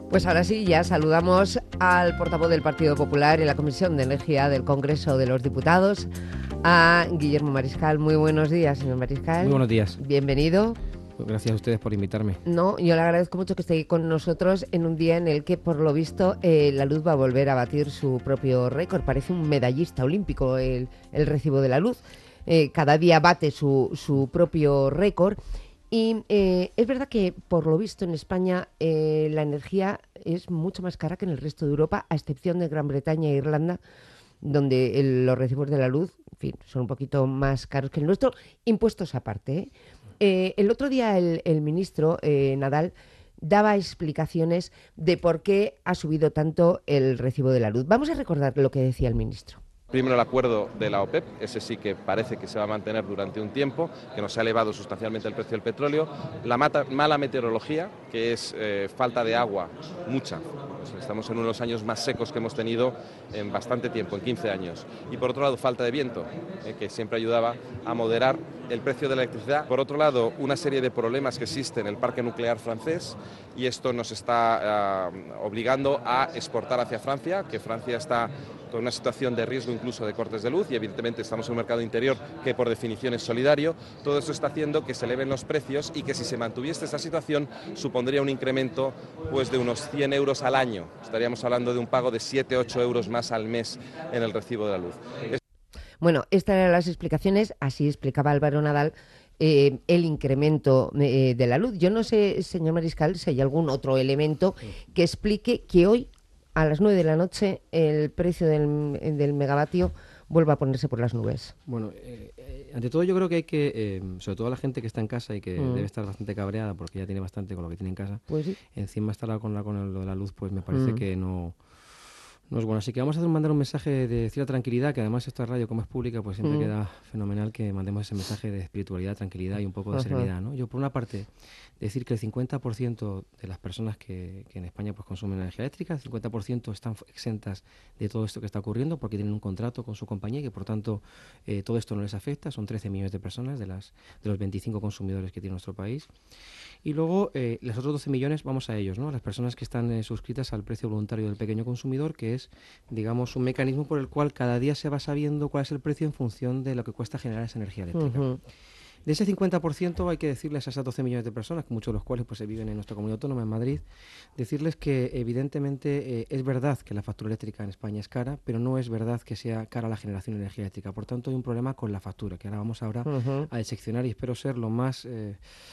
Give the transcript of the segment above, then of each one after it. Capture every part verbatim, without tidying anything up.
Pues ahora sí, ya saludamos al portavoz del Partido Popular en la Comisión de Energía del Congreso de los Diputados, a Guillermo Mariscal. Muy buenos días, señor Mariscal. Muy buenos días. Bienvenido. Gracias a ustedes por invitarme. No, yo le agradezco mucho que esté con nosotros en un día en el que, por lo visto, eh, la luz va a volver a batir su propio récord. Parece un medallista olímpico el, el recibo de la luz. Eh, cada día bate su, su propio récord. Y eh, es verdad que, por lo visto, en España eh, la energía es mucho más cara que en el resto de Europa, a excepción de Gran Bretaña e Irlanda, donde el, los recibos de la luz, en fin, son un poquito más caros que el nuestro, impuestos aparte, ¿eh? Eh, el otro día el, el ministro eh, Nadal daba explicaciones de por qué ha subido tanto el recibo de la luz. Vamos a recordar lo que decía el ministro. Primero, el acuerdo de la OPEP, ese sí que parece que se va a mantener durante un tiempo, que nos ha elevado sustancialmente el precio del petróleo. La mata, mala meteorología, que es eh, falta de agua, mucha. Estamos en uno de los años más secos que hemos tenido en bastante tiempo, en quince años. Y por otro lado, falta de viento, eh, que siempre ayudaba a moderar el precio de la electricidad. Por otro lado, una serie de problemas que existen en el parque nuclear francés, y esto nos está uh, obligando a exportar hacia Francia, que Francia está con una situación de riesgo incluso de cortes de luz, y evidentemente estamos en un mercado interior que por definición es solidario. Todo eso está haciendo que se eleven los precios y que si se mantuviese esa situación supondría un incremento pues de unos cien euros al año. Estaríamos hablando de un pago de siete a ocho euros más al mes en el recibo de la luz. Es... Bueno, estas eran las explicaciones, así explicaba Álvaro Nadal eh, el incremento eh, de la luz. Yo no sé, señor Mariscal, si hay algún otro elemento que explique que hoy a las nueve de la noche el precio del, del megavatio vuelva a ponerse por las nubes. Bueno, eh, eh, ante todo yo creo que hay que, eh, sobre todo la gente que está en casa y que mm. debe estar bastante cabreada porque ya tiene bastante con lo que tiene en casa, pues sí. Encima estará con, la, con el, lo de la luz, pues me parece mm. que no... No es bueno, así que vamos a hacer, mandar un mensaje de cierta tranquilidad, que además esta radio, como es pública, pues siempre mm. queda fenomenal que mandemos ese mensaje de espiritualidad, tranquilidad y un poco de Ajá. serenidad, ¿no? Yo, por una parte, decir que el cincuenta por ciento de las personas que, que en España pues consumen energía eléctrica, el cincuenta por ciento están exentas de todo esto que está ocurriendo porque tienen un contrato con su compañía y que, por tanto, eh, todo esto no les afecta. Son trece millones de personas de, las, de los veinticinco consumidores que tiene nuestro país. Y luego, eh, los otros doce millones, vamos a ellos, ¿no? Las personas que están eh, suscritas al precio voluntario del pequeño consumidor, que es, digamos, un mecanismo por el cual cada día se va sabiendo cuál es el precio en función de lo que cuesta generar esa energía eléctrica. Uh-huh. De ese cincuenta por ciento hay que decirles a esas doce millones de personas, muchos de los cuales pues, viven en nuestra comunidad autónoma, en Madrid, decirles que evidentemente eh, es verdad que la factura eléctrica en España es cara, pero no es verdad que sea cara la generación de energía eléctrica. Por tanto, hay un problema con la factura, que ahora vamos ahora uh-huh. a diseccionar y espero ser lo más... Eh,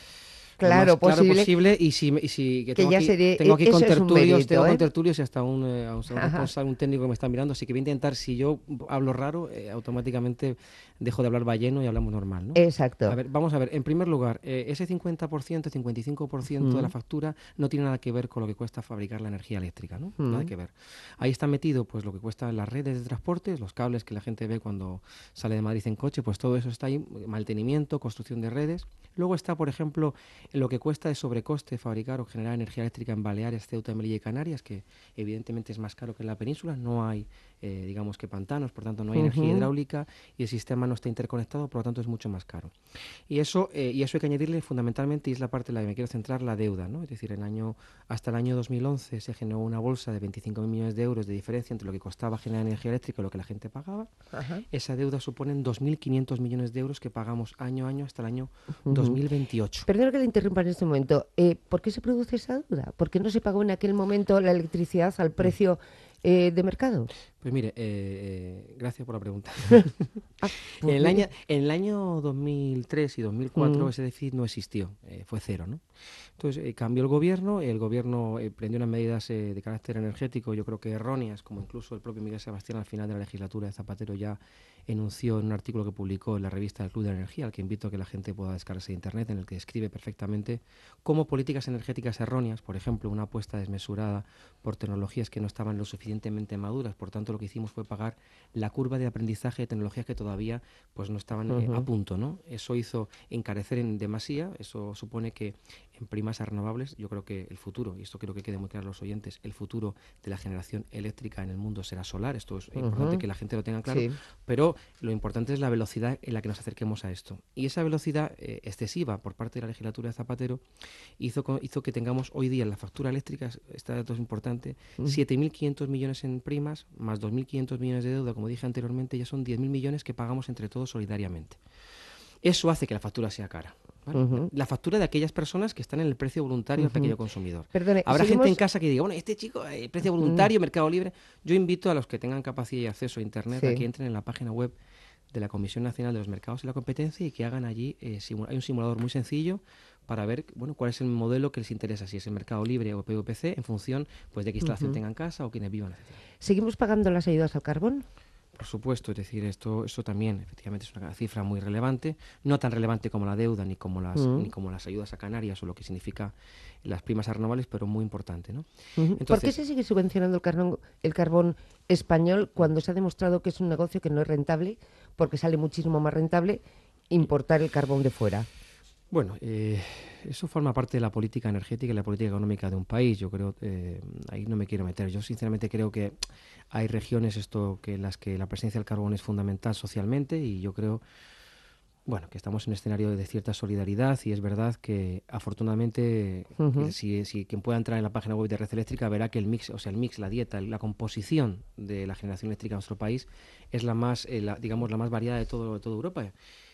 Claro, lo más posible, claro posible y si, y si que tengo, que ya aquí, sería, tengo aquí con tertulios, mérito, tengo ¿eh? con tertulios y hasta un, eh, un responsable, un técnico que me está mirando, así que voy a intentar, si yo hablo raro, eh, automáticamente dejo de hablar balleno y hablamos normal, ¿no? Exacto. A ver, vamos a ver, en primer lugar, eh, ese cincuenta por ciento, cincuenta y cinco por ciento mm. de la factura no tiene nada que ver con lo que cuesta fabricar la energía eléctrica, ¿no? Mm. Nada que ver. Ahí está metido pues lo que cuestan las redes de transporte, los cables que la gente ve cuando sale de Madrid en coche, pues todo eso está ahí, mantenimiento, construcción de redes. Luego está, por ejemplo, lo que cuesta de sobrecoste fabricar o generar energía eléctrica en Baleares, Ceuta, Melilla y Canarias, que evidentemente es más caro que en la península. No hay, eh, digamos que pantanos, por tanto no hay uh-huh. energía hidráulica y el sistema no está interconectado, por lo tanto es mucho más caro. Y eso, eh, y eso hay que añadirle fundamentalmente, y es la parte en la que me quiero centrar, la deuda, ¿no? Es decir, el año, hasta el año dos mil once se generó una bolsa de veinticinco mil millones de euros de diferencia entre lo que costaba generar energía eléctrica y lo que la gente pagaba. Uh-huh. Esa deuda supone dos mil quinientos millones de euros que pagamos año a año hasta el año uh-huh. dos mil veintiocho. Perdón que le interrumpa en este momento. Eh, ¿Por qué se produce esa deuda? ¿Por qué no se pagó en aquel momento la electricidad al precio eh, de mercado? Pues mire, eh, eh, gracias por la pregunta. ah, pues en, el año, en el año dos mil tres y dos mil cuatro mm. ese déficit no existió, eh, fue cero, ¿no? Entonces eh, cambió el gobierno, el gobierno eh, prendió unas medidas eh, de carácter energético, yo creo que erróneas, como incluso el propio Miguel Sebastián al final de la legislatura de Zapatero ya enunció en un artículo que publicó en la revista del Club de la Energía, al que invito a que la gente pueda descargarse de internet, en el que describe perfectamente cómo políticas energéticas erróneas, por ejemplo, una apuesta desmesurada por tecnologías que no estaban lo suficientemente maduras, por tanto lo que hicimos fue pagar la curva de aprendizaje de tecnologías que todavía pues no estaban uh-huh. eh, a punto, ¿no? Eso hizo encarecer en demasía, eso supone que en primas renovables. Yo creo que el futuro, y esto quiero que quede muy claro a los oyentes, el futuro de la generación eléctrica en el mundo será solar. Esto es uh-huh. importante que la gente lo tenga claro, sí. pero lo importante es la velocidad en la que nos acerquemos a esto. Y esa velocidad eh, excesiva por parte de la legislatura de Zapatero hizo, hizo que tengamos hoy día en la factura eléctrica, este dato es importante, uh-huh. siete mil quinientos millones en primas, más dos mil quinientos millones de deuda, como dije anteriormente, ya son diez mil millones que pagamos entre todos solidariamente. Eso hace que la factura sea cara. ¿Vale? Uh-huh. La factura de aquellas personas que están en el precio voluntario uh-huh. al pequeño consumidor. Perdone, Habrá ¿seguimos? gente en casa que diga, bueno, este chico, eh, precio voluntario, uh-huh. Mercado Libre. Yo invito a los que tengan capacidad y acceso a Internet sí. a que entren en la página web de la Comisión Nacional de los Mercados y la Competencia y que hagan allí, eh, simu- hay un simulador muy sencillo para ver bueno, cuál es el modelo que les interesa, si es el Mercado Libre o P V P C, en función pues, de qué instalación uh-huh. tengan en casa o quienes vivan, etcétera. ¿Seguimos pagando las ayudas al carbón? Por supuesto, es decir, esto, esto también efectivamente es una cifra muy relevante, no tan relevante como la deuda ni como las uh-huh. ni como las ayudas a Canarias o lo que significa las primas renovables, pero muy importante, ¿no? Uh-huh. Entonces, ¿por qué se sigue subvencionando el carbón, el carbón español cuando se ha demostrado que es un negocio que no es rentable, porque sale muchísimo más rentable importar el carbón de fuera? Bueno, eh, eso forma parte de la política energética y la política económica de un país. Yo creo, eh, ahí no me quiero meter. Yo sinceramente creo que hay regiones esto que en las que la presencia del carbón es fundamental socialmente y yo creo, bueno, que estamos en un escenario de cierta solidaridad y es verdad que afortunadamente uh-huh. que si, si quien pueda entrar en la página web de Red Eléctrica verá que el mix, o sea, el mix, la dieta, la composición de la generación eléctrica en nuestro país es la más, eh, la, digamos, la más variada de todo de toda Europa.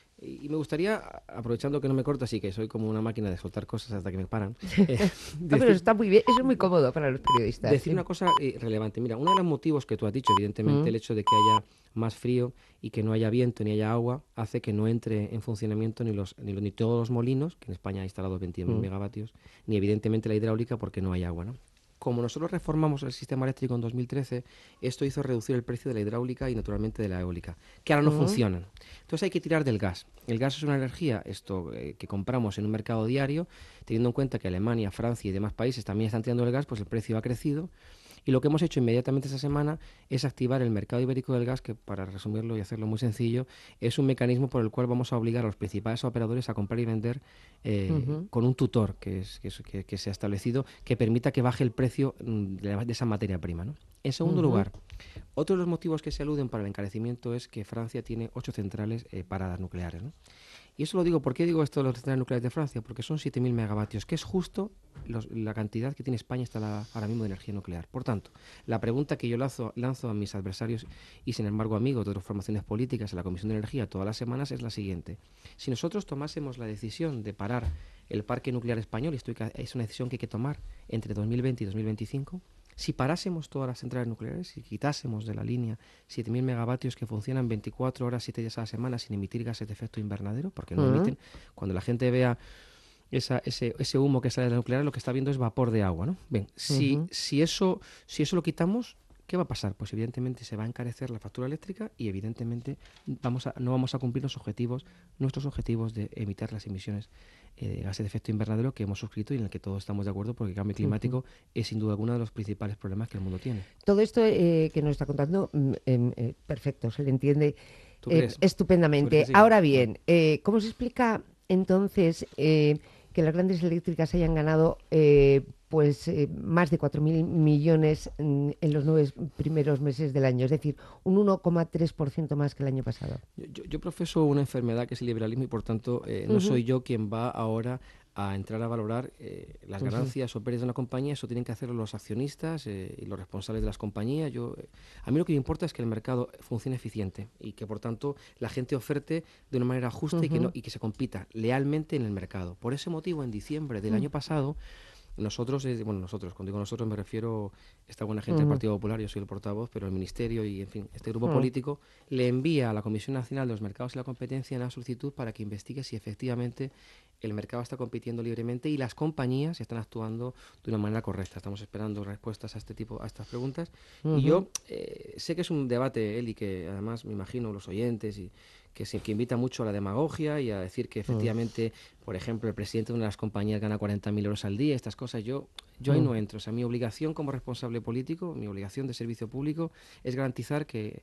Y me gustaría, aprovechando que no me corto, así que soy como una máquina de soltar cosas hasta que me paran. Eh, decir, no, pero está muy bien, eso es muy cómodo para los periodistas. Decir ¿sí? una cosa eh, relevante. Mira, uno de los motivos que tú has dicho, evidentemente, mm. el hecho de que haya más frío y que no haya viento ni haya agua, hace que no entre en funcionamiento ni los ni, los, ni todos los molinos, que en España ha instalado veinte mil mm. megavatios, ni evidentemente la hidráulica porque no hay agua, ¿no? Como nosotros reformamos el sistema eléctrico en dos mil trece, esto hizo reducir el precio de la hidráulica y naturalmente de la eólica, que ahora no uh-huh. funcionan. Entonces hay que tirar del gas. El gas es una energía esto eh, que compramos en un mercado diario, teniendo en cuenta que Alemania, Francia y demás países también están tirando el gas, pues el precio ha crecido. Y lo que hemos hecho inmediatamente esta semana es activar el mercado ibérico del gas, que para resumirlo y hacerlo muy sencillo, es un mecanismo por el cual vamos a obligar a los principales operadores a comprar y vender eh, uh-huh. con un tutor que, es, que, es, que, que se ha establecido, que permita que baje el precio de, de esa materia prima, ¿no? En segundo uh-huh. lugar, otro de los motivos que se aluden para el encarecimiento es que Francia tiene ocho centrales eh, paradas nucleares, ¿no? Y eso lo digo, ¿por qué digo esto de las centrales nucleares de Francia? Porque son siete mil megavatios, que es justo los, la cantidad que tiene España instalada ahora mismo de energía nuclear. Por tanto, la pregunta que yo lanzo, lanzo a mis adversarios y, sin embargo, amigos de otras formaciones políticas en la Comisión de Energía todas las semanas es la siguiente. Si nosotros tomásemos la decisión de parar el parque nuclear español, y esto es una decisión que hay que tomar entre dos mil veinte y dos mil veinticinco, si parásemos todas las centrales nucleares y quitásemos de la línea siete mil megavatios que funcionan veinticuatro horas, siete días a la semana sin emitir gases de efecto invernadero, porque no uh-huh. emiten, cuando la gente vea esa, ese, ese humo que sale de la nuclear, lo que está viendo es vapor de agua, ¿no? Bien, si, uh-huh. si, eso, si eso lo quitamos, ¿qué va a pasar? Pues evidentemente se va a encarecer la factura eléctrica y evidentemente vamos a, no vamos a cumplir los objetivos, nuestros objetivos de emitir las emisiones eh, de gases de efecto invernadero que hemos suscrito y en el que todos estamos de acuerdo porque el cambio climático uh-huh. es sin duda alguno de los principales problemas que el mundo tiene. Todo esto eh, que nos está contando, eh, eh, perfecto, se le entiende eh, estupendamente. Sí? Ahora bien, eh, ¿cómo se explica entonces eh, que las grandes eléctricas hayan ganado eh, pues eh, más de cuatro mil millones en, en los nueve primeros meses del año, es decir, un uno coma tres por ciento más que el año pasado? Yo, yo profeso una enfermedad que es el liberalismo y por tanto eh, no uh-huh. soy yo quien va ahora a entrar a valorar eh, las ganancias uh-huh. o pérdidas de una compañía. Eso tienen que hacerlo los accionistas eh, y los responsables de las compañías. Yo, eh, a mí lo que me importa es que el mercado funcione eficiente y que por tanto la gente oferte de una manera justa uh-huh. y, que no, y que se compita lealmente en el mercado. Por ese motivo, en diciembre del uh-huh. año pasado, nosotros, eh, bueno, nosotros, cuando digo nosotros me refiero a esta buena gente uh-huh. del Partido Popular, yo soy el portavoz, pero el Ministerio y, en fin, este grupo uh-huh. político le envía a la Comisión Nacional de los Mercados y la Competencia una solicitud para que investigue si efectivamente el mercado está compitiendo libremente y las compañías están actuando de una manera correcta. Estamos esperando respuestas a este tipo, a estas preguntas. Uh-huh. Y yo eh, sé que es un debate, Eli, que además me imagino los oyentes y que se que invita mucho a la demagogia y a decir que efectivamente, uh-huh. por ejemplo, el presidente de una de las compañías gana cuarenta mil euros al día, estas cosas. Yo, yo uh-huh. ahí no entro. O sea, mi obligación como responsable político, mi obligación de servicio público es garantizar que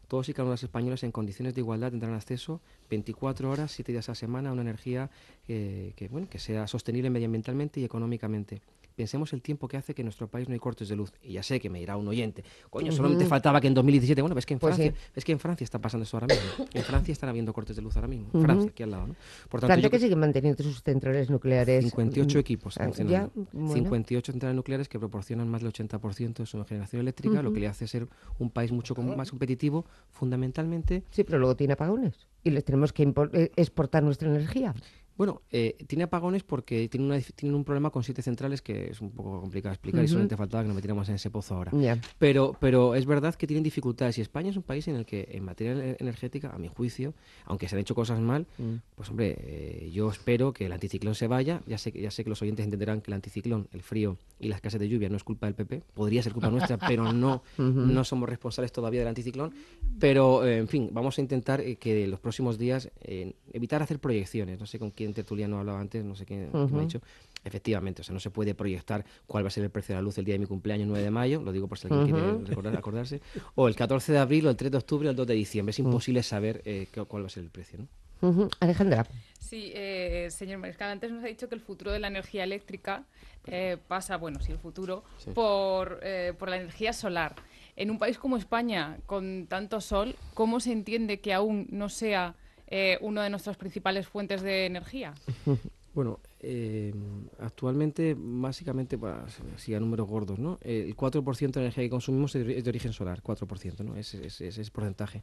todos y cada uno de los españoles en condiciones de igualdad tendrán acceso veinticuatro horas, siete días a la semana a una energía eh, que, bueno, que sea sostenible medioambientalmente y económicamente. Pensemos el tiempo que hace que en nuestro país no hay cortes de luz. Y ya sé que me dirá un oyente, coño, Uh-huh. solamente faltaba que en dos mil diecisiete, bueno, ves que en Pues Francia, sí. es que en Francia está pasando eso ahora mismo. En Francia están habiendo cortes de luz ahora mismo. Uh-huh. Francia, aquí al lado, ¿no? Por tanto, Tanto yo que creo- siguen manteniendo sus centrales nucleares. cincuenta y ocho mm, equipos ah, funcionando. ya, bueno. cincuenta y ocho centrales nucleares que proporcionan más del ochenta por ciento de su generación eléctrica, Uh-huh. lo que le hace ser un país mucho com- más competitivo, fundamentalmente. Sí, pero luego tiene apagones y les tenemos que impor- eh, exportar nuestra energía. Bueno, eh, tiene apagones porque tiene una dif- tienen un problema con siete centrales que es un poco complicado de explicar y Ujú. solamente faltaba que nos metiéramos en ese pozo ahora. Ya. Pero, pero es verdad que tienen dificultades y España es un país en el que en materia e- energética, a mi juicio, aunque se han hecho cosas mal, Mm. pues hombre, eh, yo espero que el anticiclón se vaya. Ya sé, que- ya sé que los oyentes entenderán que el anticiclón, el frío y las escasez de lluvia no es culpa del P P, podría ser culpa nuestra, pero no, Ujú. no somos responsables todavía del anticiclón. Pero, eh, en fin, vamos a intentar eh, que en los próximos días eh, evitar hacer proyecciones. No sé con quién tertuliano hablaba antes, no sé quién, quién me Ujú. ha dicho. Efectivamente, o sea, no se puede proyectar cuál va a ser el precio de la luz el día de mi cumpleaños, nueve de mayo, lo digo por si alguien Ujú. quiere recordar, acordarse, o el catorce de abril, o el tres de octubre, o el dos de diciembre. Es imposible saber eh, qué- cuál va a ser el precio, ¿no? Ujú. Alejandra. Sí, eh, señor Mariscal, antes nos ha dicho que el futuro de la energía eléctrica eh, pasa, bueno, sí, el futuro, Sí. por, eh, por la energía solar. En un país como España, con tanto sol, ¿cómo se entiende que aún no sea eh, una de nuestras principales fuentes de energía? Bueno, eh, actualmente, básicamente, bueno, si a números gordos, ¿no? El cuatro por ciento de la energía que consumimos es de, es de origen solar, cuatro por ciento, ¿no? Ese es ese es porcentaje.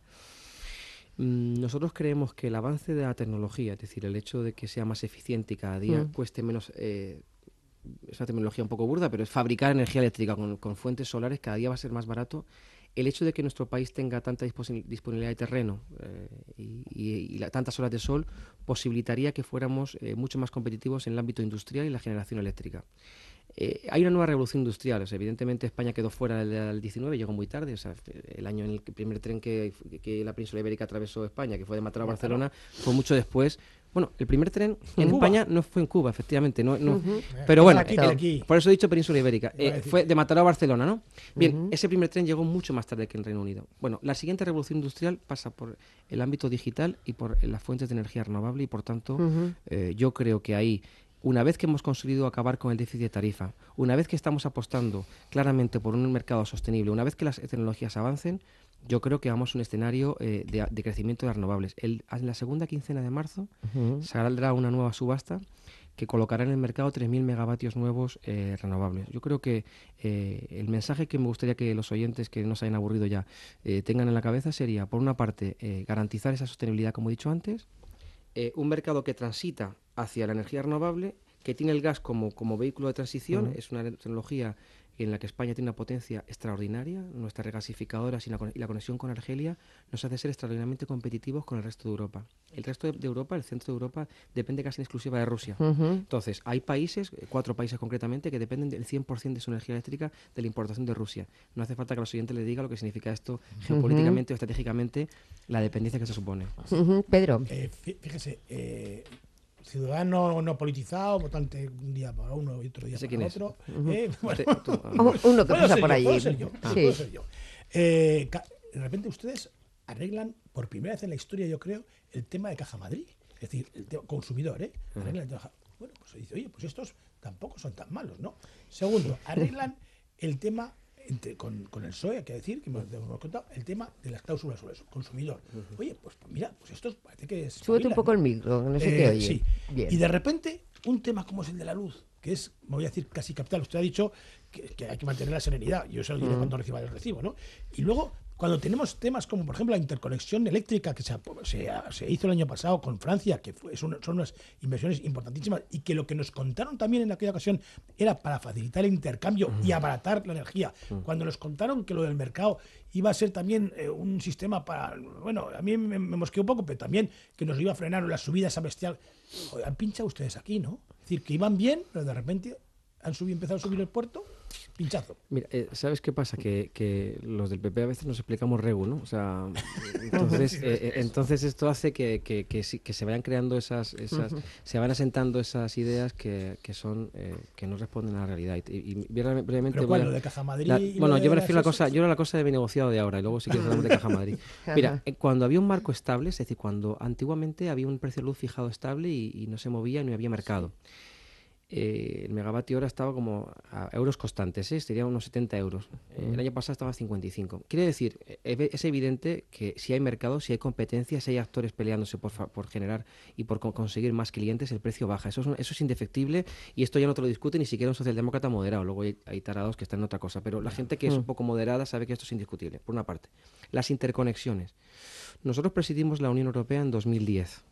Mm, Nosotros creemos que el avance de la tecnología, es decir, el hecho de que sea más eficiente y cada día Mm. cueste menos, eh, es una terminología un poco burda, pero es fabricar energía eléctrica con, con fuentes solares cada día va a ser más barato. El hecho de que nuestro país tenga tanta disposi- disponibilidad de terreno eh, y, y- y la- tantas horas de sol posibilitaría que fuéramos eh, mucho más competitivos en el ámbito industrial y la generación eléctrica. Eh, hay una nueva revolución industrial. O sea, evidentemente España quedó fuera del, del diecinueve, llegó muy tarde. O sea, el año en el que el primer tren que, que la península ibérica atravesó España, que fue de Mataró a Barcelona, fue mucho después. Bueno, el primer tren en Cuba. España no fue en Cuba, efectivamente. No, no, Ujú. Pero bueno, Aquí, eh, aquí. por eso he dicho península ibérica. Iba a Eh, decir. fue de Mataró a Barcelona, ¿no? Bien, Ujú. ese primer tren llegó mucho más tarde que en Reino Unido. Bueno, la siguiente revolución industrial pasa por el ámbito digital y por eh, las fuentes de energía renovable y, por tanto, Ujú. eh, yo creo que ahí, una vez que hemos conseguido acabar con el déficit de tarifa, una vez que estamos apostando claramente por un mercado sostenible, una vez que las tecnologías avancen, yo creo que vamos a un escenario eh, de, de crecimiento de renovables. El- en la segunda quincena de marzo Ujú. saldrá una nueva subasta que colocará en el mercado tres mil megavatios nuevos eh, renovables. Yo creo que eh, el mensaje que me gustaría que los oyentes que no se hayan aburrido ya eh, tengan en la cabeza sería, por una parte, eh, garantizar esa sostenibilidad, como he dicho antes, eh, un mercado que transita hacia la energía renovable, que tiene el gas como, como vehículo de transición. Ujú. Es una tecnología en la que España tiene una potencia extraordinaria. Nuestras regasificadoras y la, con- y la conexión con Argelia nos hace ser extraordinariamente competitivos con el resto de Europa. El resto de, de Europa, el centro de Europa, depende casi en exclusiva de Rusia. Ujú. Entonces, hay países, eh, cuatro países concretamente, que dependen del cien por ciento de su energía eléctrica de la importación de Rusia. No hace falta que a los oyentes les diga lo que significa esto geopolíticamente o estratégicamente, la dependencia que se supone. Ujú. Pedro. Eh, fí- fíjese, eh, ciudadano no politizado, votante un día para uno y otro día ¿Ese para quién es? otro. Eh, bueno, Te- tú, ah, Oh, uno que puedo pasa ser por yo, allí. puedo ser yo, Ah. sí, puedo ser yo. Eh, ca- de repente ustedes arreglan por primera vez en la historia, yo creo, el tema de Caja Madrid. Es decir, el tema consumidor, ¿eh? Arreglan el tema. Bueno, pues dice, oye, pues estos tampoco son tan malos, ¿no? Segundo, arreglan el tema entre- con, con el P S O E, hay que decir, que hemos, hemos contado, el tema de las cláusulas sobre eso, consumidor. Oye, pues, pues mira, pues estos parece que es. Súbete un poco el micro, que no se te Eh, oye. sí. Bien. Y de repente, un tema como es el de la luz, que es, me voy a decir, casi capital. Usted ha dicho que, que hay que mantener la serenidad. Yo se lo diré cuando reciba el recibo, ¿no? Y luego, cuando tenemos temas como, por ejemplo, la interconexión eléctrica que se, se, se hizo el año pasado con Francia, que fue, son, son unas inversiones importantísimas, y que lo que nos contaron también en aquella ocasión era para facilitar el intercambio y abaratar la energía. Cuando nos contaron que lo del mercado iba a ser también eh, un sistema para... Bueno, a mí me, me mosqueó un poco, pero también que nos iba a frenar las subidas a bestial. Joder, han pinchado ustedes aquí, ¿no? Es decir, que iban bien, pero de repente han subido, empezado a subir el puerto. pinchazo. Mira, eh, ¿sabes qué pasa? Que, que los del P P a veces nos explicamos regu, ¿no? O sea, entonces, eh, entonces esto hace que, que, que, sí, que se vayan creando esas, esas uh-huh. se van asentando esas ideas que, que son eh, que no responden a la realidad. Y, y brevemente, ¿Pero cuál? voy a, ¿Lo de Caja Madrid? La, y bueno, lo yo me de refiero a la cosa, yo era la cosa de mi negociado de ahora y luego sí que hablamos de Caja Madrid. Mira, eh, cuando había un marco estable, es decir, cuando antiguamente había un precio de luz fijado estable y, y no se movía y no había mercado. Eh, el megavatio hora estaba como a euros constantes, ¿eh? Sería unos setenta euros. Eh, el año pasado estaba a cincuenta y cinco. Quiere decir, eh, es evidente que si hay mercado, si hay competencia, si hay actores peleándose por, por generar y por co- conseguir más clientes, el precio baja. Eso es, un, eso es indefectible y esto ya no te lo discute ni siquiera un socialdemócrata moderado. Luego hay, hay tarados que están en otra cosa. Pero la gente que es un poco moderada sabe que esto es indiscutible, por una parte. Las interconexiones. Nosotros presidimos la Unión Europea en dos mil diez.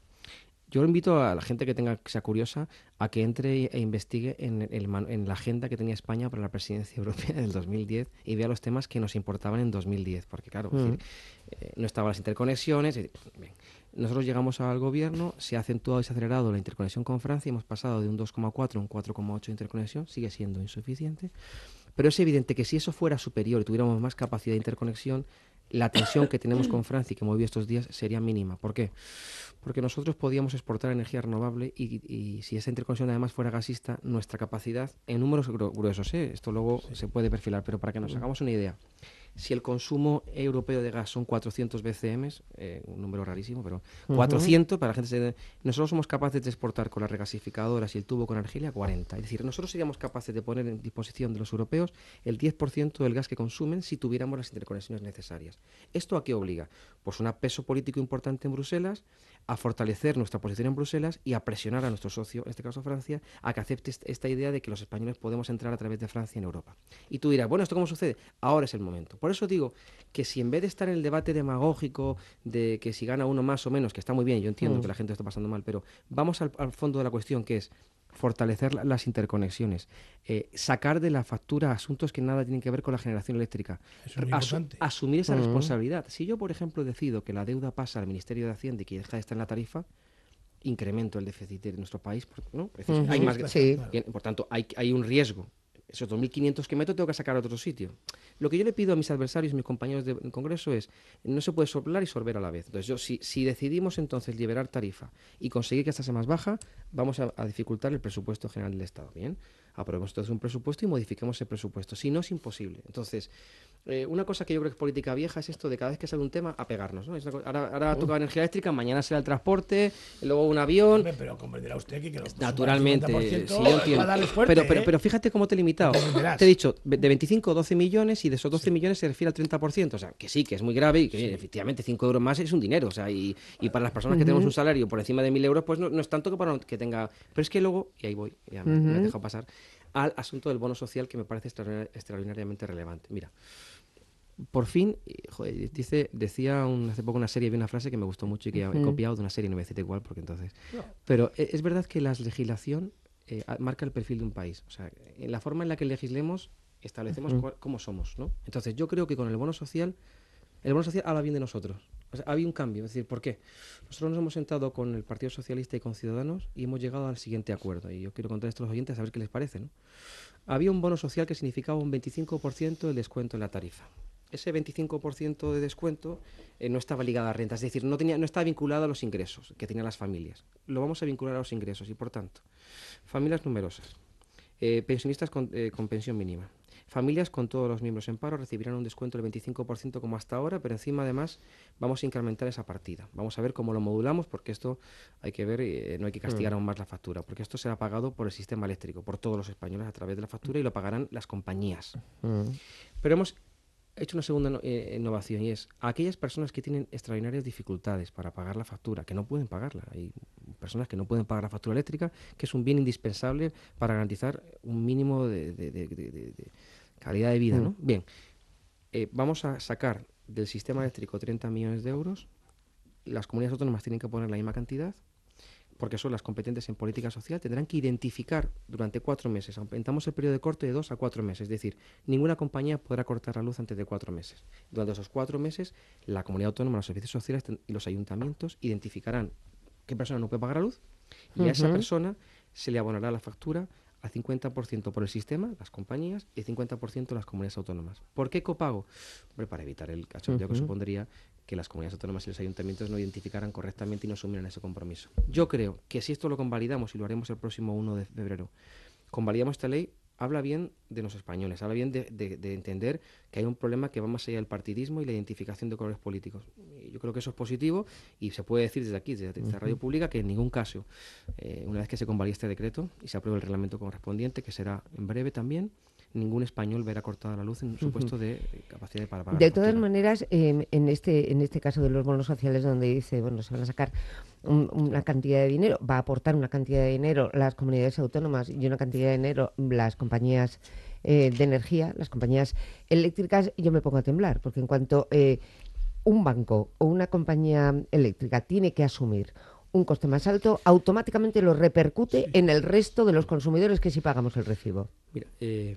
Yo invito a la gente que tenga que sea curiosa a que entre e investigue en, el, en la agenda que tenía España para la presidencia europea del dos mil diez y vea los temas que nos importaban en dos mil diez, porque claro, mm. es decir, eh, no estaban las interconexiones. Eh, bien. Nosotros llegamos al gobierno, se ha acentuado y se ha acelerado la interconexión con Francia, hemos pasado de un dos coma cuatro a un cuatro coma ocho de interconexión, sigue siendo insuficiente, pero es evidente que si eso fuera superior y tuviéramos más capacidad de interconexión, la tensión que tenemos con Francia y que hemos visto estos días sería mínima. ¿Por qué? Porque nosotros podíamos exportar energía renovable y, y si esa interconexión además fuera gasista, nuestra capacidad, en números gru- gruesos, ¿eh? Esto luego sí. se puede perfilar, pero para que nos hagamos una idea, si el consumo europeo de gas son cuatrocientos B C M, eh, un número rarísimo, pero uh-huh. cuatrocientos, para la gente se... nosotros somos capaces de exportar con las regasificadoras y el tubo con Argelia cuarenta. Es decir, nosotros seríamos capaces de poner en disposición de los europeos el diez por ciento del gas que consumen si tuviéramos las interconexiones necesarias. ¿Esto a qué obliga? Pues un peso político importante en Bruselas, a fortalecer nuestra posición en Bruselas y a presionar a nuestro socio, en este caso Francia, a que acepte esta idea de que los españoles podemos entrar a través de Francia en Europa. Y tú dirás, bueno, ¿esto cómo sucede? Ahora es el momento. Por eso digo que si en vez de estar en el debate demagógico de que si gana uno más o menos, que está muy bien, yo entiendo mm. que la gente está pasando mal, pero vamos al, al fondo de la cuestión, que es fortalecer la, las interconexiones, eh, sacar de la factura asuntos que nada tienen que ver con la generación eléctrica, Eso es Asu- asumir esa mm. responsabilidad. Si yo, por ejemplo, decido que la deuda pasa al Ministerio de Hacienda y que deja de estar en la tarifa, incremento el déficit de nuestro país, ¿no? Es decir, uh-huh. hay más, sí. Bien, por tanto, hay, hay un riesgo. Esos dos mil quinientos que meto tengo que sacar a otro sitio. Lo que yo le pido a mis adversarios, mis compañeros del Congreso es, no se puede soplar y sorber a la vez. Entonces, yo, si, si decidimos entonces liberar tarifa y conseguir que esta sea más baja, vamos a, a dificultar el presupuesto general del Estado. Bien, aprobemos entonces un presupuesto y modifiquemos el presupuesto. Si no, es imposible. Entonces, eh, una cosa que yo creo que es política vieja es esto de cada vez que sale un tema, a pegarnos, ¿no? Es una, ahora ahora uh. toca energía eléctrica, mañana será el transporte, luego un avión. Hombre, pero comprenderá usted que, que lo naturalmente, sí, yo entiendo. Fuerte, pero, pero, ¿eh? pero fíjate cómo te he limitado. Te he dicho, de veinticinco, doce millones y de esos doce sí. millones se refiere al treinta por ciento. O sea, que sí, que es muy grave y que sí. efectivamente cinco euros más es un dinero. O sea, y, y para las personas uh-huh. que tenemos un salario por encima de mil euros, pues no, no es tanto que para que tenga... Pero es que luego, y ahí voy, ya uh-huh. me, me he dejado pasar, al asunto del bono social que me parece extraordinariamente relevante. Mira, por fin, joder, dice, decía un, hace poco una serie, vi una frase que me gustó mucho y que uh-huh. he copiado de una serie, no voy a decirte igual porque entonces... No. Pero es verdad que la legislación eh, marca el perfil de un país. O sea, en la forma en la que legislemos establecemos uh-huh. cu- cómo somos, ¿no? Entonces yo creo que con el bono social, el bono social habla bien de nosotros. O sea, había un cambio, es decir, ¿por qué? Nosotros nos hemos sentado con el Partido Socialista y con Ciudadanos y hemos llegado al siguiente acuerdo. Y yo quiero contar esto a los oyentes a ver qué les parece, ¿no? Había un bono social que significaba un veinticinco por ciento del descuento en la tarifa. Ese veinticinco por ciento de descuento eh, no estaba ligado a rentas, es decir, no, tenía, no estaba vinculado a los ingresos que tenían las familias. Lo vamos a vincular a los ingresos y, por tanto, familias numerosas, eh, pensionistas con, eh, con pensión mínima, familias con todos los miembros en paro recibirán un descuento del veinticinco por ciento como hasta ahora, pero encima además vamos a incrementar esa partida. Vamos a ver cómo lo modulamos, porque esto hay que ver, eh, no hay que castigar mm. aún más la factura, porque esto será pagado por el sistema eléctrico, por todos los españoles a través de la factura y lo pagarán las compañías. Mm. Pero hemos he hecho una segunda no, eh, innovación y es a aquellas personas que tienen extraordinarias dificultades para pagar la factura, que no pueden pagarla. Hay personas que no pueden pagar la factura eléctrica, que es un bien indispensable para garantizar un mínimo de, de, de, de, de, de calidad de vida, ¿no? Mm. Bien, eh, vamos a sacar del sistema eléctrico treinta millones de euros, las comunidades autónomas tienen que poner la misma cantidad, porque son las competentes en política social, tendrán que identificar durante cuatro meses, aumentamos el periodo de corte de dos a cuatro meses, es decir, ninguna compañía podrá cortar la luz antes de cuatro meses. Durante esos cuatro meses, la comunidad autónoma, los servicios sociales y los ayuntamientos identificarán qué persona no puede pagar la luz y uh-huh. a esa persona se le abonará la factura al cincuenta por ciento por el sistema, las compañías, y cincuenta por ciento las comunidades autónomas. ¿Por qué copago? Hombre, para evitar el cachondeo uh-huh. que supondría que las comunidades autónomas y los ayuntamientos no identificaran correctamente y no asumieran ese compromiso. Yo creo que si esto lo convalidamos, y lo haremos el próximo uno de febrero, convalidamos esta ley, habla bien de los españoles, habla bien de, de, de entender que hay un problema que va más allá del partidismo y la identificación de colores políticos. Y yo creo que eso es positivo y se puede decir desde aquí, desde esta radio pública, que en ningún caso, eh, una vez que se convalide este decreto y se apruebe el reglamento correspondiente, que será en breve también, ningún español verá cortada la luz en su puesto de capacidad de para pagar. De todas maneras, eh, en este en este caso de los bonos sociales, donde dice, bueno, se van a sacar un, una cantidad de dinero, va a aportar una cantidad de dinero las comunidades autónomas y una cantidad de dinero las compañías eh, de energía, las compañías eléctricas, yo me pongo a temblar, porque en cuanto eh, un banco o una compañía eléctrica tiene que asumir un coste más alto, automáticamente lo repercute sí. en el resto de los consumidores que sí pagamos el recibo. Mira, eh...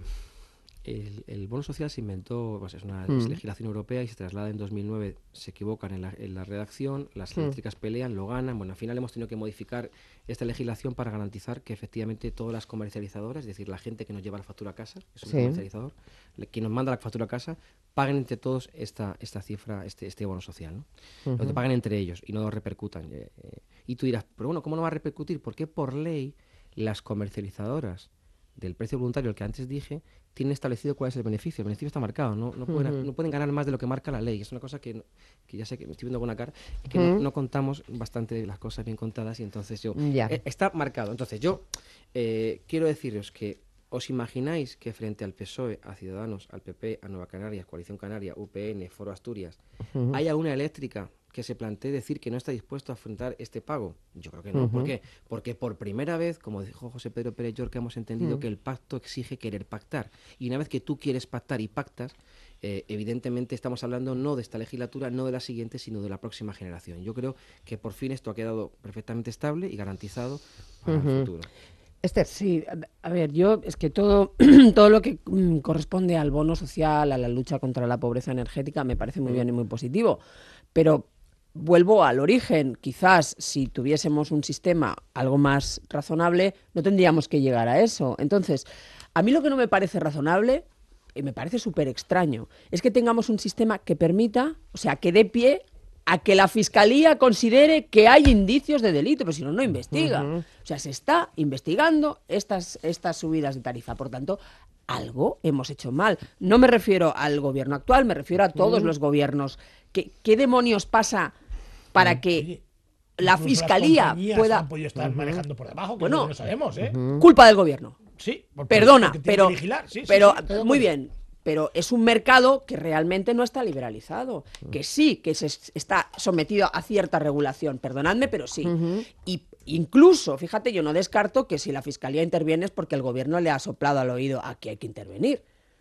El, el bono social se inventó, pues es una mm. legislación europea y se traslada en dos mil nueve, se equivocan en la, en la redacción, las mm. eléctricas pelean, lo ganan, bueno, al final hemos tenido que modificar esta legislación para garantizar que efectivamente todas las comercializadoras, es decir, la gente que nos lleva la factura a casa, que es un sí. comercializador, quien nos manda la factura a casa, paguen entre todos esta, esta cifra, este, este bono social, ¿no? Uh-huh. Lo que paguen entre ellos y no lo repercutan. Eh, eh, y tú dirás, pero bueno, ¿cómo no va a repercutir? Porque por ley las comercializadoras del precio voluntario, el que antes dije, tienen establecido cuál es el beneficio. El beneficio está marcado, no, no, pueden, uh-huh. no pueden ganar más de lo que marca la ley. Es una cosa que, que ya sé que me estoy viendo con una cara, es que uh-huh. no, no contamos bastante las cosas bien contadas y entonces yo... Yeah. Eh, está marcado. Entonces yo eh, quiero deciros que ¿os imagináis que frente al P S O E, a Ciudadanos, al P P, a Nueva Canarias, Coalición Canaria, U P N, Foro Asturias, uh-huh. haya una eléctrica que se plantee decir que no está dispuesto a afrontar este pago? Yo creo que no. Uh-huh. ¿Por qué? Porque por primera vez, como dijo José Pedro Pérez Llorca, hemos entendido uh-huh. que el pacto exige querer pactar. Y una vez que tú quieres pactar y pactas, eh, evidentemente estamos hablando no de esta legislatura, no de la siguiente, sino de la próxima generación. Yo creo que por fin esto ha quedado perfectamente estable y garantizado para uh-huh. el futuro. Esther. Sí, a ver, yo es que todo, todo lo que mm, corresponde al bono social, a la lucha contra la pobreza energética, me parece muy bien y muy positivo, pero vuelvo al origen. Quizás si tuviésemos un sistema algo más razonable, no tendríamos que llegar a eso. Entonces, a mí lo que no me parece razonable, y me parece súper extraño, es que tengamos un sistema que permita, o sea, que dé pie a que la Fiscalía considere que hay indicios de delito, pero si no, no investiga. Uh-huh. O sea, se está investigando estas, estas subidas de tarifa. Por tanto, algo hemos hecho mal. No me refiero al gobierno actual, me refiero a todos uh-huh. los gobiernos. ¿Qué, qué demonios pasa para que la Fiscalía pueda... han podido estar uh-huh. manejando por debajo, que bueno, no lo sabemos, ¿eh? Uh-huh. Culpa del gobierno. Sí. Por, Perdona, pero, sí, pero sí, sí, muy bien. Pero es un mercado que realmente no está liberalizado, que sí, que se está sometido a cierta regulación, perdonadme, pero sí. Uh-huh. Y incluso, fíjate, yo no descarto que si la Fiscalía interviene es porque el gobierno le ha soplado al oído aquí hay que intervenir.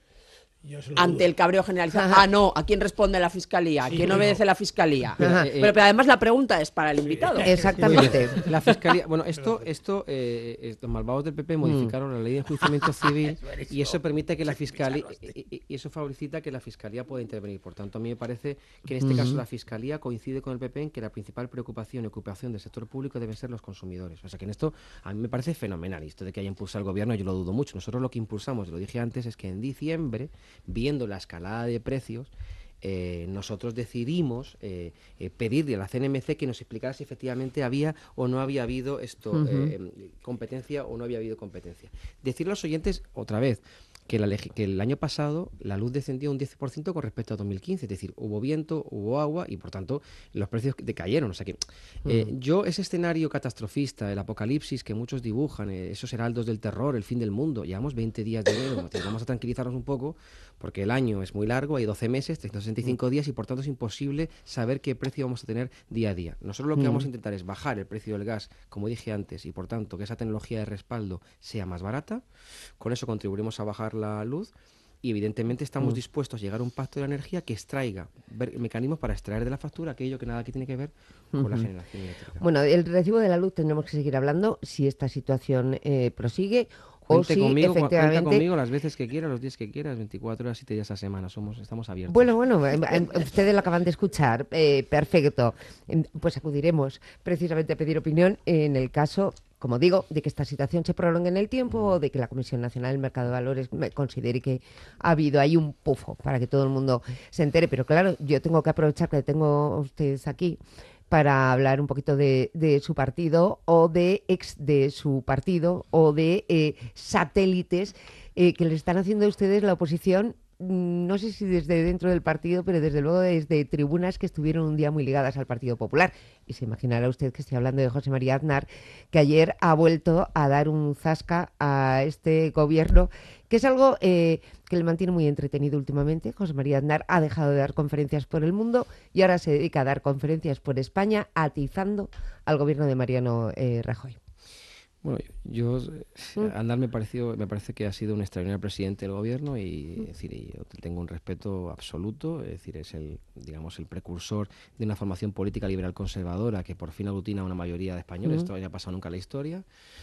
Ante el cabreo generalizado. Ajá. Ah, no, ¿a quién responde la Fiscalía? ¿A sí, quién obedece no. la Fiscalía? Pero, eh, pero, pero además la pregunta es para el invitado. Sí. Exactamente. La Fiscalía, bueno, esto, esto eh, los malvados del P P modificaron mm. la ley de enjuiciamiento civil y eso permite que la Fiscalía, y, y eso facilita que la Fiscalía pueda intervenir. Por tanto, a mí me parece que en este mm. caso la Fiscalía coincide con el P P en que la principal preocupación y ocupación del sector público deben ser los consumidores. O sea que en esto a mí me parece fenomenal. Esto de que haya impulsado el gobierno, yo lo dudo mucho. Nosotros lo que impulsamos, lo dije antes, es que en diciembre, viendo la escalada de precios, eh, nosotros decidimos eh, eh, pedirle a la C N M C que nos explicara si efectivamente había o no había habido esto uh-huh. eh, competencia o no había habido competencia. Decirle a los oyentes otra vez que, la, que el año pasado la luz descendió un diez por ciento con respecto a dos mil quince, es decir, hubo viento, hubo agua y por tanto los precios decayeron. O sea que eh, uh-huh. yo ese escenario catastrofista, el apocalipsis que muchos dibujan, eh, esos heraldos del terror, el fin del mundo, llevamos veinte días de enero, entonces vamos a tranquilizarnos un poco porque el año es muy largo, hay doce meses, trescientos sesenta y cinco uh-huh. días y por tanto es imposible saber qué precio vamos a tener día a día. Nosotros lo que uh-huh. vamos a intentar es bajar el precio del gas, como dije antes, y por tanto que esa tecnología de respaldo sea más barata. Con eso contribuiremos a bajar la luz y evidentemente estamos mm. dispuestos a llegar a un pacto de la energía que extraiga ver, mecanismos para extraer de la factura aquello que nada que tiene que ver con uh-huh. la generación eléctrica. Bueno, el recibo de la luz tendremos que seguir hablando si esta situación eh, prosigue. Cuente o si conmigo, efectivamente... cuenta conmigo las veces que quiera, los días que quieras, veinticuatro horas, siete días a la semana, somos, estamos abiertos. Bueno, bueno, ustedes lo acaban de escuchar, eh, perfecto. Pues acudiremos precisamente a pedir opinión en el caso como digo, de que esta situación se prolongue en el tiempo o de que la Comisión Nacional del Mercado de Valores considere que ha habido ahí un pufo para que todo el mundo se entere. Pero claro, yo tengo que aprovechar que tengo a ustedes aquí para hablar un poquito de, de su partido o de ex de su partido o de eh, satélites eh, que le están haciendo a ustedes la oposición. No sé si desde dentro del partido, pero desde luego desde tribunas que estuvieron un día muy ligadas al Partido Popular. Y se imaginará usted que estoy hablando de José María Aznar, que ayer ha vuelto a dar un zasca a este gobierno, que es algo eh, que le mantiene muy entretenido últimamente. José María Aznar ha dejado de dar conferencias por el mundo y ahora se dedica a dar conferencias por España, atizando al gobierno de Mariano eh, Rajoy. Bueno, yo, yo Aznar me pareció, me parece que ha sido un extraordinario presidente del gobierno y, es decir, yo tengo un respeto absoluto. Es decir, es el, digamos, el precursor de una formación política liberal conservadora que por fin aglutina a una mayoría de españoles. Mm. Esto no ha pasado nunca en la historia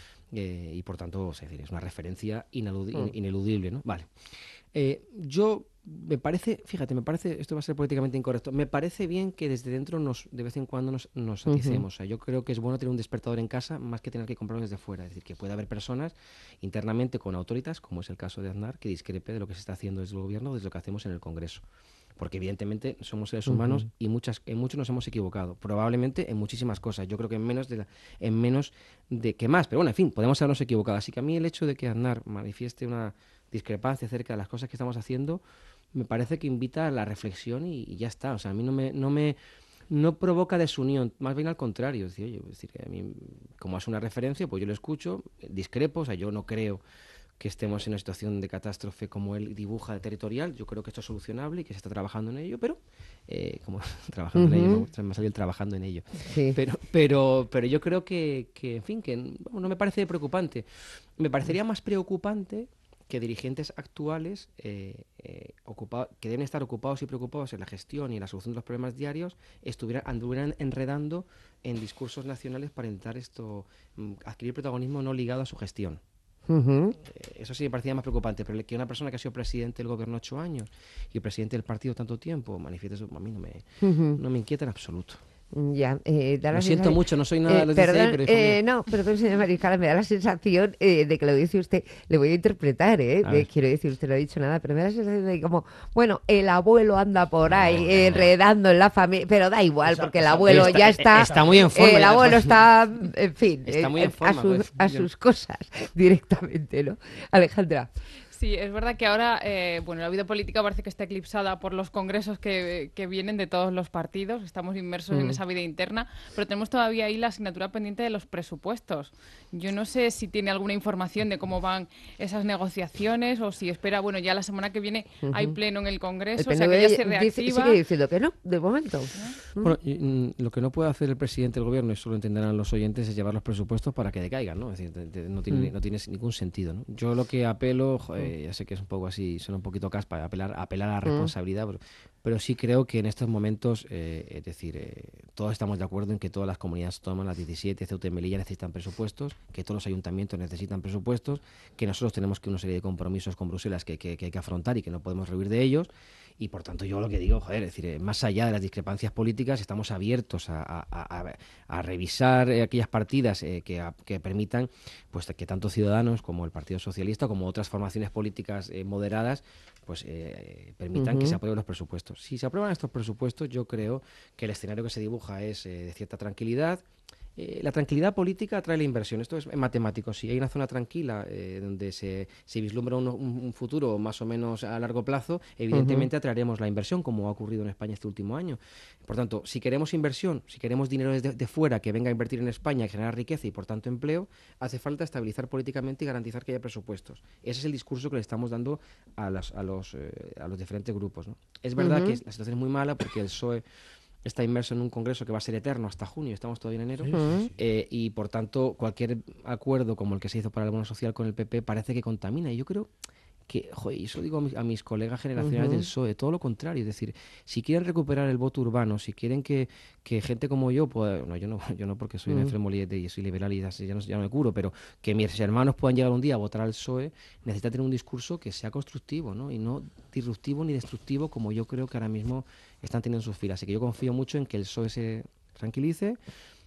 eh, y por tanto, es decir, es una referencia ineludi- mm. ineludible, ¿no? Vale. Eh, yo me parece, fíjate, me parece, esto va a ser políticamente incorrecto, me parece bien que desde dentro nos, de vez en cuando nos, nos aticemos. Uh-huh. O sea, yo creo que es bueno tener un despertador en casa más que tener que comprarlo desde fuera. Es decir, que puede haber personas internamente con autoritas, como es el caso de Aznar, que discrepe de lo que se está haciendo desde el gobierno, desde lo que hacemos en el Congreso. Porque evidentemente somos seres humanos uh-huh. y muchas, en muchos nos hemos equivocado. Probablemente en muchísimas cosas. Yo creo que en menos de, la, en menos de que más. Pero bueno, en fin, podemos habernos equivocado. Así que a mí el hecho de que Aznar manifieste una discrepancia acerca de las cosas que estamos haciendo me parece que invita a la reflexión y, y ya está. O sea, a mí no me, no me no provoca desunión, más bien al contrario. Es decir, oye, es decir, que a mí, como hace una referencia, pues yo lo escucho, discrepo, o sea, yo no creo que estemos en una situación de catástrofe como él dibuja territorial. Yo creo que esto es solucionable y que se está trabajando en ello, pero eh, como trabajando uh-huh. en ello, me ha salido el trabajando en ello. Sí. Pero, pero, pero yo creo que, que en fin, que bueno, no me parece preocupante. Me parecería más preocupante que dirigentes actuales eh, eh, ocupado, que deben estar ocupados y preocupados en la gestión y en la solución de los problemas diarios, estuvieran, anduvieran enredando en discursos nacionales para intentar esto adquirir protagonismo no ligado a su gestión. Uh-huh. Eh, eso sí me parecía más preocupante, pero que una persona que ha sido presidente del gobierno ocho años y presidente del partido tanto tiempo manifieste eso, a mí no me, uh-huh. no me inquieta en absoluto. Ya, eh, da Lo la siento sensación, mucho, no soy nada de eh, los perdón, dieciséis, pero eh, no, perdón, señora Mariscal, me da la sensación eh, de que lo dice usted, le voy a interpretar, ¿eh? De, quiero decir, usted no ha dicho nada, pero me da la sensación de que como, bueno, el abuelo anda por ahí no, eh, enredando en la familia, pero da igual, esa, porque el abuelo está, ya está, está muy en forma. Eh, el abuelo está, en fin, está muy eh, en forma, a, su, pues, a sus cosas directamente, ¿no? Alejandra. Sí, es verdad que ahora, eh, bueno, la vida política parece que está eclipsada por los congresos que, que vienen de todos los partidos. Estamos inmersos mm. en esa vida interna, pero tenemos todavía ahí la asignatura pendiente de los presupuestos. Yo no sé si tiene alguna información de cómo van esas negociaciones o si espera, bueno, ya la semana que viene uh-huh. hay pleno en el Congreso, el o sea que ya se reactiva. Dice, sigue diciendo que no, de momento. ¿No? Bueno, y, y, lo que no puede hacer el presidente del gobierno, y eso lo entenderán los oyentes, es llevar los presupuestos para que decaigan, ¿no? Es decir, de, de, no, tiene, mm. no tiene ningún sentido, ¿no? Yo lo que apelo, joder, ya sé que es un poco así, suena un poquito caspa, apelar, apelar a la responsabilidad, mm. pero, pero sí creo que en estos momentos, eh, es decir, eh, todos estamos de acuerdo en que todas las comunidades autónomas, las diecisiete, Ceuta y Melilla, necesitan presupuestos, que todos los ayuntamientos necesitan presupuestos, que nosotros tenemos que una serie de compromisos con Bruselas que, que, que hay que afrontar y que no podemos rehuir de ellos. Y por tanto yo lo que digo, joder, es decir, eh, más allá de las discrepancias políticas, estamos abiertos a, a, a, a revisar eh, aquellas partidas eh, que, a, que permitan pues que tanto Ciudadanos como el Partido Socialista como otras formaciones políticas eh, moderadas pues eh, permitan uh-huh. que se aprueben los presupuestos. Si se aprueban estos presupuestos, yo creo que el escenario que se dibuja es eh, de cierta tranquilidad. Eh, la tranquilidad política atrae la inversión. Esto es matemático. Si hay una zona tranquila eh, donde se, se vislumbra un, un futuro más o menos a largo plazo, evidentemente uh-huh. atraeremos la inversión, como ha ocurrido en España este último año. Por tanto, si queremos inversión, si queremos dinero desde de fuera que venga a invertir en España, generar riqueza y por tanto empleo, hace falta estabilizar políticamente y garantizar que haya presupuestos. Ese es el discurso que le estamos dando a, las, a, los, eh, a los diferentes grupos, ¿no? Es verdad uh-huh. que la situación es muy mala porque el P S O E está inmerso en un congreso que va a ser eterno hasta junio, estamos todavía en enero, sí, sí, sí. Eh, y por tanto cualquier acuerdo como el que se hizo para el bono social con el P P parece que contamina, y yo creo que, joder, eso digo a mis, a mis colegas generacionales uh-huh. del P S O E, todo lo contrario, es decir, si quieren recuperar el voto urbano, si quieren que, que gente como yo pueda, no, yo no, yo no porque soy uh-huh. un enfermo y soy liberal y ya no, ya no me curo, pero que mis hermanos puedan llegar un día a votar al P S O E, necesita tener un discurso que sea constructivo, ¿no? Y no disruptivo ni destructivo como yo creo que ahora mismo están teniendo sus filas. Así que yo confío mucho en que el P S O E se tranquilice,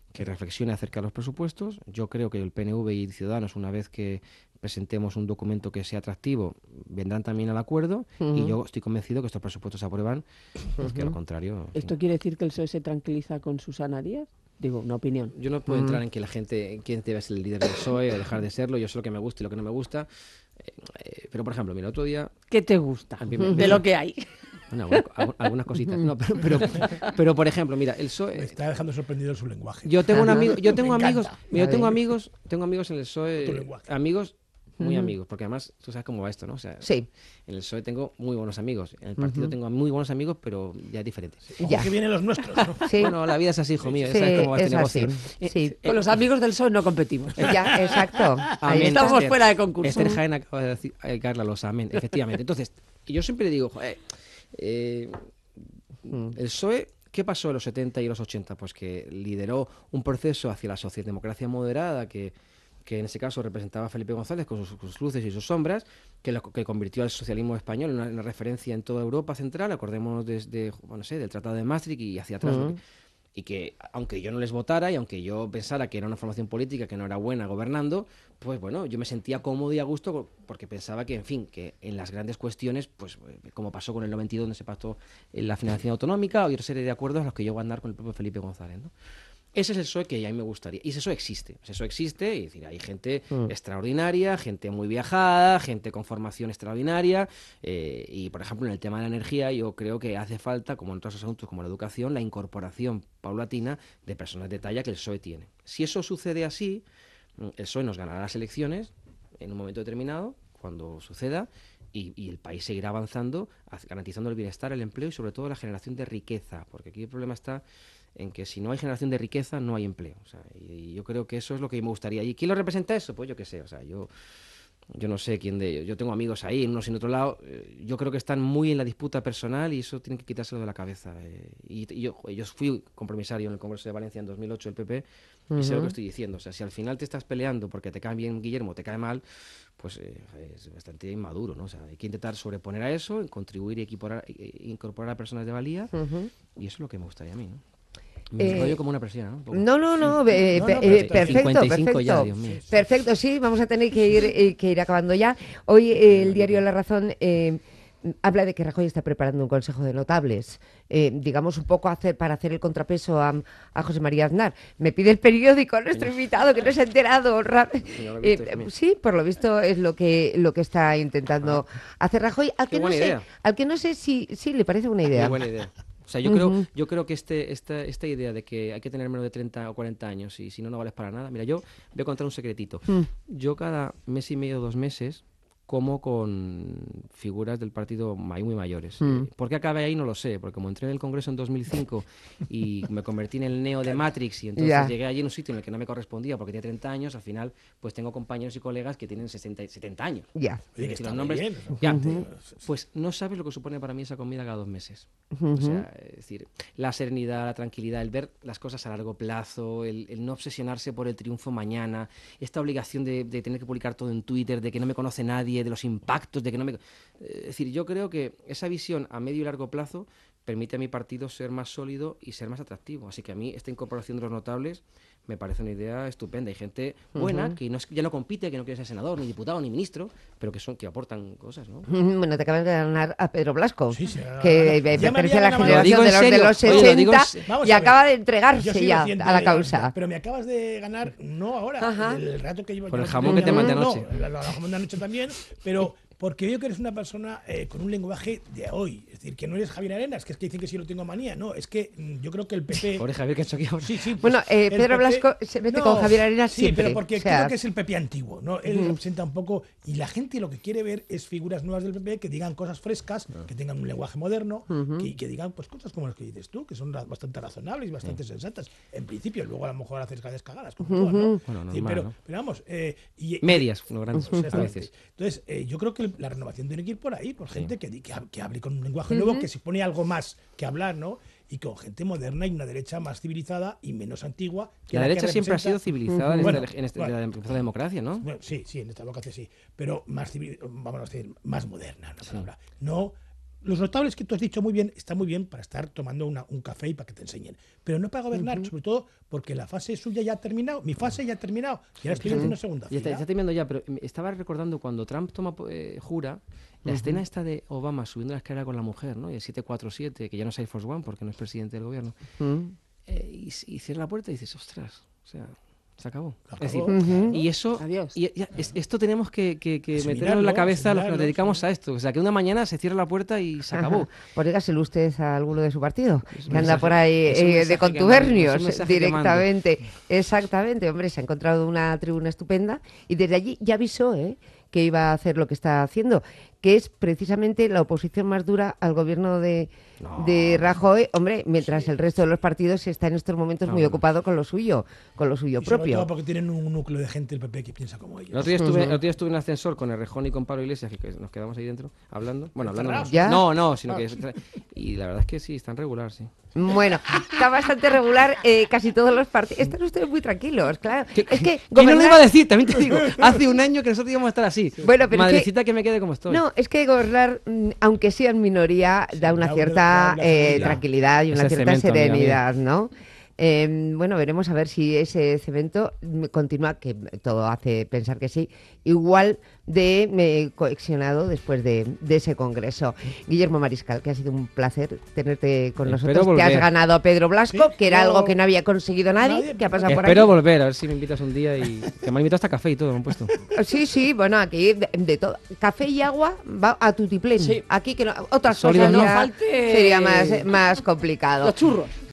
que reflexione acerca de los presupuestos. Yo creo que el P N V y Ciudadanos, una vez que presentemos un documento que sea atractivo, vendrán también al acuerdo, uh-huh. y yo estoy convencido que estos presupuestos se aprueban, pues uh-huh. que al contrario... ¿Esto sí. quiere decir que el P S O E se tranquiliza con Susana Díaz? Digo, una opinión. Yo no puedo uh-huh. entrar en que la gente, quién debe ser el líder del P S O E o dejar de serlo. Yo sé lo que me gusta y lo que no me gusta. Eh, eh, pero, por ejemplo, mira, otro día... ¿Qué te gusta me, de me, lo que hay? Bueno, algunas, algunas cositas. No, pero, pero, pero, por ejemplo, mira, el P S O E... Me está dejando sorprendido su lenguaje. Yo tengo un amigo, yo tengo amigos, mira, yo tengo amigos, tengo amigos en el P S O E, amigos muy uh-huh. amigos, porque además tú sabes cómo va esto, ¿no? O sea, sí. En el P S O E tengo muy buenos amigos, en el partido uh-huh. tengo muy buenos amigos, pero ya es diferente. Sí. Ya. Que vienen los nuestros, ¿no? Sí. Bueno, la vida es así, hijo mío, sí, ya sabes cómo va este negocio. Eh, sí. Con los amigos del P S O E no competimos. Ya, exacto. Ahí estamos Esther, fuera de concurso. Esther Jaén acaba de decir, eh, Carla, los amén, efectivamente. Entonces, yo siempre digo, joder, eh, el P S O E, ¿qué pasó en los setenta y los ochenta? Pues que lideró un proceso hacia la socialdemocracia moderada que, que en ese caso representaba a Felipe González con sus, sus luces y sus sombras, que, lo, que convirtió al socialismo español en una, una referencia en toda Europa central, acordémonos desde, bueno, no sé, del Tratado de Maastricht y hacia atrás. Uh-huh. Y que, aunque yo no les votara y aunque yo pensara que era una formación política que no era buena gobernando, pues bueno, yo me sentía cómodo y a gusto porque pensaba que, en fin, que en las grandes cuestiones, pues como pasó con el noventa y dos donde se pactó la financiación autonómica, hay otra serie de acuerdos a los que yo voy a andar con el propio Felipe González, ¿no? Ese es el P S O E que a mí me gustaría. Y ese P S O E existe. Ese P S O E existe, y es decir, hay gente mm. extraordinaria, gente muy viajada, gente con formación extraordinaria. Eh, y, por ejemplo, en el tema de la energía, yo creo que hace falta, como en otros asuntos como la educación, la incorporación paulatina de personas de talla que el P S O E tiene. Si eso sucede así, el P S O E nos ganará las elecciones en un momento determinado, cuando suceda, y, y el país seguirá avanzando, garantizando el bienestar, el empleo y, sobre todo, la generación de riqueza. Porque aquí el problema está en que si no hay generación de riqueza, no hay empleo. O sea, y, y yo creo que eso es lo que me gustaría. ¿Y quién lo representa eso? Pues yo qué sé, o sea, yo, yo no sé quién de ellos. Yo tengo amigos ahí, en unos y en otro lado. Eh, yo creo que están muy en la disputa personal y eso tienen que quitárselo de la cabeza. Eh, y, y yo, yo fui compromisario en el Congreso de Valencia en dos mil ocho, el P P, uh-huh. y sé lo que estoy diciendo. O sea, si al final te estás peleando porque te cae bien Guillermo, te cae mal, pues eh, es bastante inmaduro, ¿no? O sea, hay que intentar sobreponer a eso, contribuir y equiporar, incorporar a personas de valía, uh-huh. y eso es lo que me gustaría a mí, ¿no? Me eh, como una presión, ¿no? No, no, no, eh, no, no eh, perfecto, perfecto. Ya, Dios mío. Perfecto, sí, vamos a tener que ir, eh, que ir acabando ya. Hoy eh, el diario La Razón eh, habla de que Rajoy está preparando un consejo de notables, eh, digamos un poco hacer para hacer el contrapeso a, a José María Aznar. Me pide el periódico nuestro invitado que no se ha enterado. Ra- eh, sí, por lo visto es lo que lo que está intentando ah. hacer Rajoy. Al que, no sé, al que no sé si sí le parece una idea. Qué buena idea. O sea, yo, uh-huh. creo, yo creo que este, esta, esta idea de que hay que tener menos de treinta o cuarenta años y si no, no vales para nada. Mira, yo voy a contar un secretito. Uh-huh. Yo cada mes y medio, dos meses, como con figuras del partido muy, muy mayores. Mm. Eh, ¿Por qué acabé ahí? No lo sé, porque como entré en el Congreso en dos mil cinco y me convertí en el neo de Matrix y entonces yeah. llegué allí en un sitio en el que no me correspondía porque tenía treinta años, al final pues tengo compañeros y colegas que tienen sesenta, setenta años. Yeah. Oye, que está los nombres, bien, ¿no? Ya, uh-huh. Pues no sabes lo que supone para mí esa comida cada dos meses. Uh-huh. O sea, es decir, la serenidad, la tranquilidad, el ver las cosas a largo plazo, el, el no obsesionarse por el triunfo mañana, esta obligación de, de tener que publicar todo en Twitter, de que no me conoce nadie, de los impactos, de que no me... Es decir, yo creo que esa visión a medio y largo plazo permite a mi partido ser más sólido y ser más atractivo. Así que a mí esta incorporación de los notables me parece una idea estupenda. Hay gente buena uh-huh. que no es, ya no compite, que no quiere ser senador, ni diputado, ni ministro, pero que son que aportan cosas, ¿no? Bueno, te acabas de ganar a Pedro Blasco, sí, sí, que pertenece a la generación de los de los sesenta y acaba de entregarse ya a la causa. Pero me acabas de ganar, no ahora, uh-huh. el rato que llevo... Por el jamón que te mandé anoche. No, el jamón de anoche también, pero... Porque veo que eres una persona eh, con un lenguaje de hoy. Es decir, que no eres Javier Arenas, que es que dicen que sí lo tengo manía. No, es que mm, yo creo que el P P... Pobre Javier, que ha hecho aquí ahora. Sí, sí. Pues, bueno, eh, Pedro P P... Blasco se mete no, con Javier Arenas sí, siempre. Sí, pero porque o sea... creo que es el P P antiguo, ¿no? Él uh-huh. representa un poco... Y la gente lo que quiere ver es figuras nuevas del P P que digan cosas frescas, uh-huh. que tengan un lenguaje moderno, uh-huh. que, que digan pues cosas como las que dices tú, que son bastante razonables y bastante uh-huh. sensatas. En principio, luego a lo mejor haces grandes cagadas, como uh-huh. todo, ¿no? Bueno, normal, sí, pero, ¿no? pero vamos... Eh, y, medias, no grandes, uh-huh. a veces. Entonces, eh, yo creo que la renovación tiene que ir por ahí, por gente sí. que, que, que hable con un lenguaje uh-huh. nuevo, que se pone algo más que hablar, ¿no? Y con gente moderna y una derecha más civilizada y menos antigua. Que la, la derecha que siempre ha sido civilizada uh-huh. en, bueno, este, en, este, bueno, en la democracia, ¿no? Bueno, sí, sí, en esta democracia sí, pero más civil, vamos a decir, más moderna, ¿no? Sí. No los notables que tú has dicho muy bien, está muy bien para estar tomando una, un café y para que te enseñen, pero no para gobernar, uh-huh. sobre todo porque la fase suya ya ha terminado, mi fase ya ha terminado, y ahora estoy uh-huh. en una segunda fila. Ya está, está terminando ya, pero estaba recordando cuando Trump toma eh, jura, la uh-huh. escena esta de Obama subiendo la escalera con la mujer, ¿no? Y el siete cuatro siete, que ya no es Air Force One porque no es presidente del gobierno, uh-huh. eh, y, y cierra la puerta y dices, ostras, o sea... Se acabó. acabó. Es decir, Uh-huh. y eso, Adiós. y ya, es, esto tenemos que, que, que meterlo en la cabeza a los que nos dedicamos a esto. O sea, que una mañana se cierra la puerta y se acabó. Ajá. Pues dígaselo usted a alguno de su partido, Es que anda mensaje, por ahí eh, de contubernios directamente. Exactamente, hombre, se ha encontrado una tribuna estupenda y desde allí ya avisó, ¿eh?, que iba a hacer lo que está haciendo, que es precisamente la oposición más dura al gobierno de, no. de Rajoy, hombre, mientras sí. el resto de los partidos está en estos momentos no, muy no. ocupado con lo suyo, con lo suyo y propio. Sobre todo porque tienen un núcleo de gente del P P que piensa como ellos. El otro día estuve, uh-huh. el otro día estuve en el ascensor con Errejón y con Pablo Iglesias, que nos quedamos ahí dentro hablando. Bueno, hablando no. ¿Ya? no, no, sino que... Y la verdad es que sí, están regular, sí. Bueno, está bastante regular eh, casi todos los partidos. Están ustedes muy tranquilos, claro. ¿Qué, es que gobernar... no lo iba a decir, también te digo. Hace un año que nosotros íbamos a estar así. Sí. Bueno, pero Madrecita que... que me quede como estoy. No, es que gobernar, aunque sea en minoría, da una cierta eh, tranquilidad y una Ese cierta cemento, serenidad, ¿no? Eh, bueno, veremos a ver si ese cemento continúa, que todo hace pensar que sí, igual de eh, cohesionado después de, de ese congreso. Guillermo Mariscal, que ha sido un placer tenerte con Espero nosotros. volver. Te has ganado a Pedro Blasco, sí, que era yo... algo que no había conseguido nadie, nadie que ha pasado por aquí. Espero volver, a ver si me invitas un día y que me han invitado hasta café y todo, me han puesto. Sí, sí, bueno, aquí de, de todo. Café y agua va a tutiplén. Sí. Aquí que no, otras Sólido cosas no ya falte... sería más, más complicado. Los churros.